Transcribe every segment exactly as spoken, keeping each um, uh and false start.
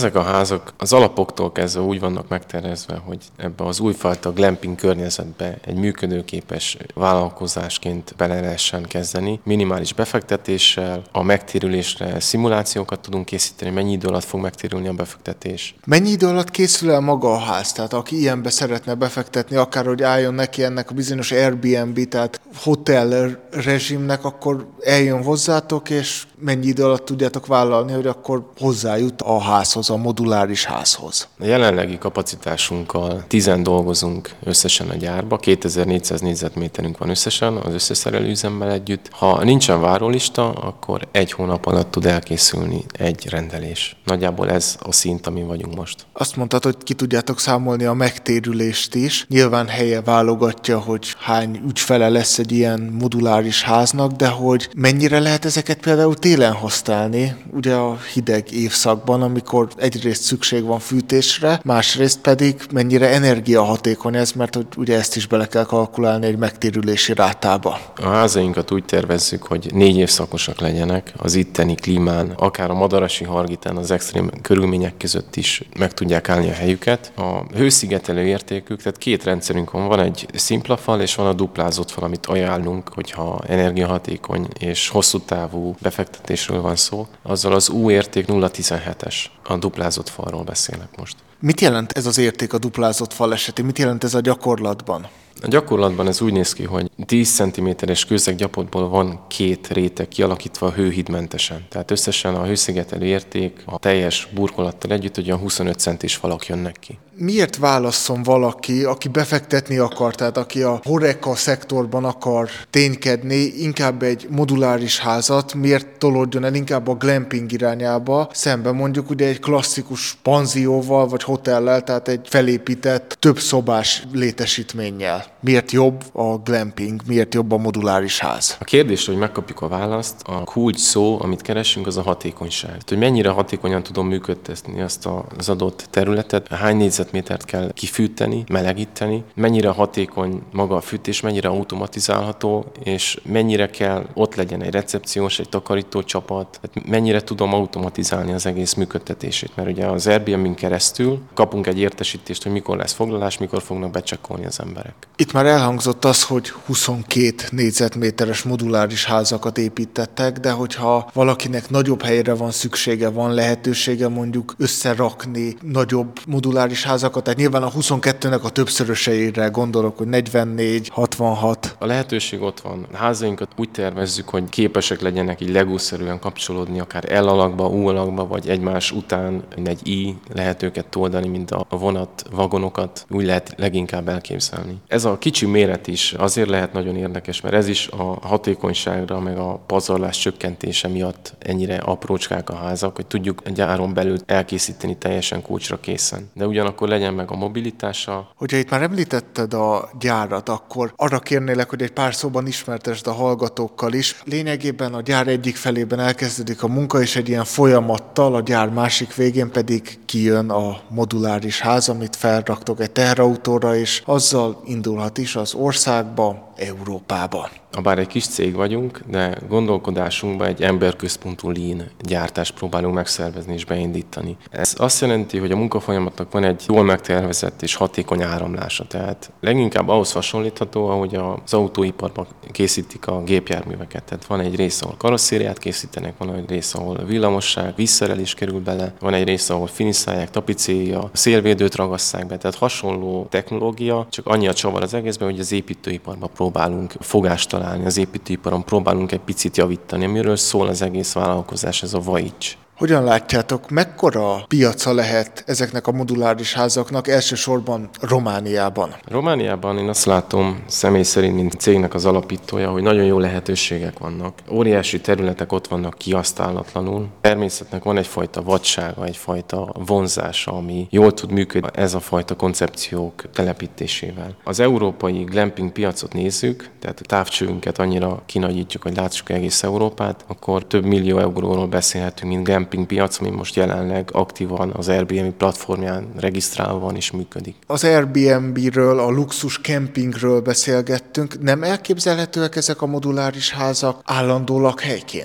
Ezek a házak az alapoktól kezdve úgy vannak megtervezve, hogy ebbe az újfajta glamping környezetbe egy működőképes vállalkozásként bele lehessen kezdeni. Minimális befektetéssel, a megtérülésre szimulációkat tudunk készíteni, mennyi idő alatt fog megtérülni a befektetés. Mennyi idő alatt készül el maga a ház? Tehát aki ilyenbe szeretne befektetni, akár hogy álljon neki ennek a bizonyos Airbnb, tehát hotel rezsimnek, akkor eljön hozzátok, és mennyi idő alatt tudjátok vállalni, hogy akkor hozzájut a házhoz, a moduláris házhoz? A jelenlegi kapacitásunkkal tizen dolgozunk összesen a gyárba, kétezer-négyszáz négyzetméterünk van összesen az összeszerelő üzemmel együtt. Ha nincsen várólista, akkor egy hónap alatt tud elkészülni egy rendelés. Nagyjából ez a szint, amin vagyunk most. Azt mondtad, hogy ki tudjátok számolni a megtérülést is. Nyilván helye válogatja, hogy hány ügyfele lesz egy ilyen moduláris háznak, de hogy mennyire lehet ezeket például télen használni, ugye a hideg évszakban, amikor egyrészt szükség van fűtésre, másrészt pedig mennyire energiahatékony ez, mert hogy ugye ezt is bele kell kalkulálni egy megtérülési rátába. A házainkat úgy tervezzük, hogy négy évszakosak legyenek, az itteni klímán, akár a Madarasi Hargitán az extrém körülmények között is meg tudják állni a helyüket. A hőszigetelő értékük, tehát két rendszerünk van, van egy szimpla fal és van a duplázott fal, amit ajánlunk, hogyha energiahatékony és hosszú távú befektetésről van szó. Azzal az U érték nulla egész tizenhetes. A duplázott falról beszélek most. Mit jelent ez az érték a duplázott fal esetén? Mit jelent ez a gyakorlatban? A gyakorlatban ez úgy néz ki, hogy tíz centiméteres kőszeggyapotból van két réteg kialakítva hőhídmentesen. Tehát összesen a hőszigetelő érték a teljes burkolattal együtt olyan huszonöt centis falak jönnek ki. Miért válasszon valaki, aki befektetni akar, tehát aki a HoReCa szektorban akar ténykedni, inkább egy moduláris házat, miért tolódjon el inkább a glamping irányába, szemben mondjuk ugye egy klasszikus panzióval vagy hotellel, tehát egy felépített, több szobás létesítménnyel? Miért jobb a glamping, miért jobb a moduláris ház? A kérdés, hogy megkapjuk a választ, a kulcs szó, amit keresünk, az a hatékonyság. Tehát, hogy mennyire hatékonyan tudom működtetni azt az adott területet, hány négyzetmétert kell kifűteni, melegíteni, mennyire hatékony maga a fűtés, mennyire automatizálható, és mennyire kell ott legyen egy recepciós, egy takarító csapat, tehát mennyire tudom automatizálni az egész működtetését, mert ugye az Airbnb-n keresztül kapunk egy értesítést, hogy mikor lesz foglalás, mikor fognak becsekkolni az emberek. Itt már elhangzott az, hogy huszonkét négyzetméteres moduláris házakat építettek, de hogyha valakinek nagyobb helyre van szüksége, van lehetősége mondjuk összerakni nagyobb moduláris házakat, tehát nyilván a huszonkettőnek a többszöröseire gondolok, hogy negyvennégy, hatvanhat. A lehetőség ott van. A házainkat úgy tervezzük, hogy képesek legyenek így legószerűen kapcsolódni, akár L alakba, U alakba, vagy egymás után egy I lehet őket toldani, mint a vonat vagonokat, úgy lehet leginkább elképzelni. Ez a kicsi méret is azért lehet nagyon érdekes, mert ez is a hatékonyságra, meg a pazarlás csökkentése miatt ennyire aprócskák a házak, hogy tudjuk egy gyáron belül elkészíteni teljesen kulcsra készen. De ugyanakkor legyen meg a mobilitása. Hogyha itt már említetted a gyárat, akkor arra kérnélek, hogy egy pár szóban ismertesd a hallgatókkal is. Lényegében a gyár egyik felében elkezdődik a munka, és egy ilyen folyamattal a gyár másik végén pedig kijön a moduláris ház, amit felraktok egy teherautóra, és azzal indulhat is az országba, Európába. Habár egy kis cég vagyunk, de gondolkodásunkban egy emberközpontú lean gyártást próbálunk megszervezni és beindítani. Ez azt jelenti, hogy a munkafolyamatnak van egy jól megtervezett és hatékony áramlása. Tehát leginkább ahhoz hasonlítható, ahogy az autóiparban készítik a gépjárműveket. Tehát van egy rész, ahol karosszériát készítenek, van egy rész, ahol vízzellemosság, vízszerelés kerül bele, van egy rész, ahol finiszálják, tapicéja, szélvédőt ragasszák be. Tehát hasonló technológia, csak annyi a csavar az egészben, hogy az építőiparban próbálunk fogást találni, az építőiparon próbálunk egy picit javítani. Amiről szól az egész vállalkozás, ez a Vaics. Hogyan látjátok, mekkora piaca lehet ezeknek a moduláris házaknak, elsősorban Romániában? Romániában én azt látom személy szerint, mint cégnek az alapítója, hogy nagyon jó lehetőségek vannak. Óriási területek ott vannak kihasználatlanul. Természetnek van egyfajta vadsága, egyfajta vonzása, ami jól tud működni ez a fajta koncepciók telepítésével. Az európai glamping piacot nézzük, tehát a távcsőünket annyira kinagyítjuk, hogy látsuk egész Európát, akkor több millió euróról beszélhetünk, mint glamping piac, ami most jelenleg aktívan az Airbnb platformján regisztrálva van és működik. Az Airbnb-ről, a luxus kempingről beszélgettünk. Nem elképzelhetőek ezek a moduláris házak állandó lakhelyként?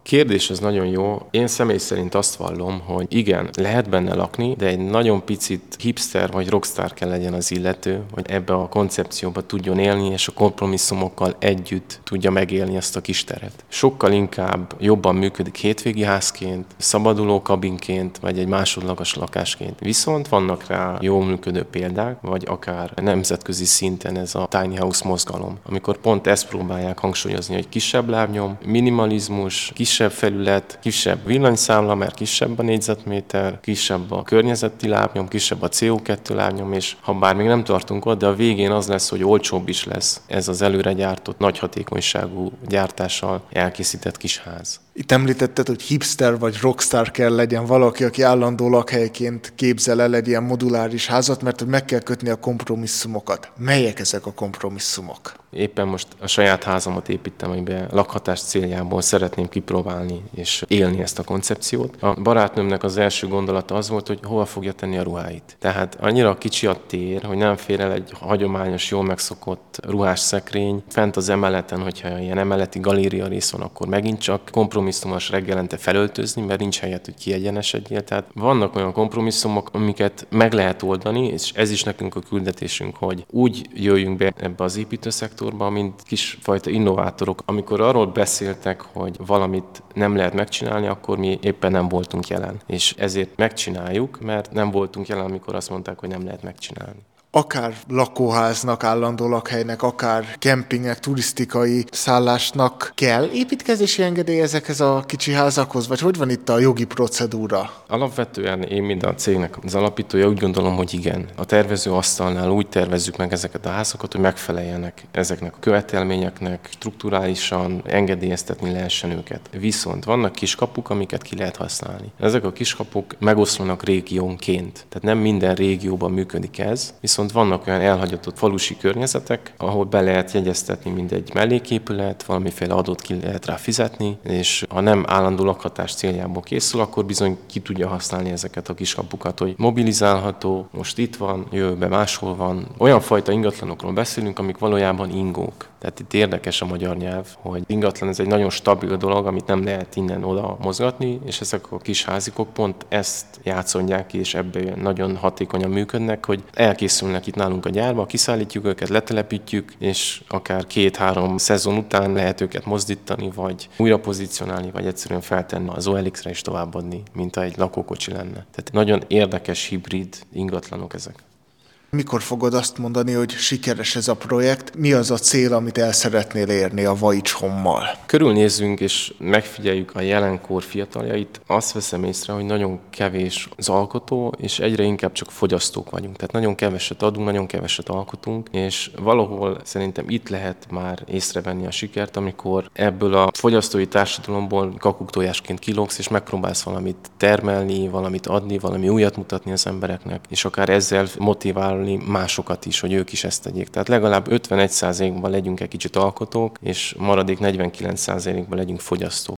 Kérdés az nagyon jó. Én személy szerint azt vallom, hogy igen, lehet benne lakni, de egy nagyon picit hipster vagy rockstar kell legyen az illető, hogy ebbe a koncepcióba tudjon élni, és a kompromisszumokkal együtt tudja megélni ezt a kis teret. Sokkal inkább jobban működik hétvégi házként, szabaduló kabinként, vagy egy másodlagos lakásként. Viszont vannak rá jól működő példák, vagy akár nemzetközi szinten ez a tiny house mozgalom, amikor pont ezt próbálják hangsúlyozni, hogy kisebb lábnyom, minimalizmus, kisebb felület, kisebb villanyszámla, mert kisebb a négyzetméter, kisebb a környezeti lábnyom, kisebb a cé o kettő lábnyom, és ha bár még nem tartunk ott, de a végén az lesz, hogy olcsóbb is lesz ez az előre gyártott, nagy hatékonyságú gyártással elkészített kis ház. Itt említetted, hogy hipster vagy rockstar kell legyen valaki, aki állandó lakhelyként képzel el egy ilyen moduláris házat, mert hogy meg kell kötni a kompromisszumokat. Melyek ezek a kompromisszumok? Éppen most a saját házamat építem, amiben lakhatás céljából szeretném kipróbálni és élni ezt a koncepciót. A barátnőmnek az első gondolata az volt, hogy hova fogja tenni a ruháit. Tehát annyira kicsi a tér, hogy nem fér el egy hagyományos, jól megszokott ruhás szekrény. Fent az emeleten, hogyha ilyen emeleti galéria rész van, akkor megint csak kompromisszumos reggelente felöltözni, mert nincs helyet, hogy kiegyenesedjél. Tehát vannak olyan kompromisszumok, amiket meg lehet oldani, és ez is nekünk a küldetésünk, hogy úgy jöjjünk be ebbe az építőszektorba, mint kisfajta innovátorok. Amikor arról beszéltek, hogy valamit nem lehet megcsinálni, akkor mi éppen nem voltunk jelen. És ezért megcsináljuk, mert nem voltunk jelen, amikor azt mondták, hogy nem lehet megcsinálni. Akár lakóháznak, állandó lakhelynek, akár kempingnek, turisztikai szállásnak kell építkezési engedély ezekhez a kicsi házakhoz, vagy hogy van itt a jogi procedúra? Alapvetően én, mint a cégnek az alapítója, úgy gondolom, hogy igen. A tervező asztalnál úgy tervezzük meg ezeket a házakat, hogy megfeleljenek ezeknek a követelményeknek, strukturálisan engedélyeztetni lehessen őket. Viszont vannak kiskapuk, amiket ki lehet használni. Ezek a kiskapuk megoszlanak régiónként. Tehát nem minden régióban működik ez, viszont vannak olyan elhagyatott falusi környezetek, ahol be lehet jegyeztetni mindegy melléképület, valamiféle adót ki lehet rá fizetni, és ha nem állandó lakhatás céljából készül, akkor bizony ki tudja használni ezeket a kiskapukat, hogy mobilizálható, most itt van, jövőben máshol van. Olyan fajta ingatlanokról beszélünk, amik valójában ingók. Tehát itt érdekes a magyar nyelv, hogy ingatlan ez egy nagyon stabil dolog, amit nem lehet innen-oda mozgatni, és ezek a kis házikok pont ezt játszondják ki, és ebben nagyon hatékonyan működnek, hogy elkészülnek itt nálunk a gyárba, kiszállítjuk őket, letelepítjük, és akár két-három szezon után lehet őket mozdítani, vagy újra pozícionálni, vagy egyszerűen feltenni az o el iksz-re és továbbadni, mint egy lakókocsi lenne. Tehát nagyon érdekes hibrid ingatlanok ezek. Mikor fogod azt mondani, hogy sikeres ez a projekt? Mi az a cél, amit el szeretnél érni a Vaics Hommal? Körülnézzünk és megfigyeljük a jelenkor fiataljait. Azt veszem észre, hogy nagyon kevés az alkotó, és egyre inkább csak fogyasztók vagyunk. Tehát nagyon keveset adunk, nagyon keveset alkotunk, és valahol szerintem itt lehet már észrevenni a sikert, amikor ebből a fogyasztói társadalomból kakuktojásként kilógsz, és megpróbálsz valamit termelni, valamit adni, valami újat mutatni az embereknek, és akár ezzel motiválni másokat is, hogy ők is ezt tegyék. Tehát legalább ötvenegy százalékban legyünk egy kicsit alkotók, és maradék negyvenkilenc százalékban legyünk fogyasztók.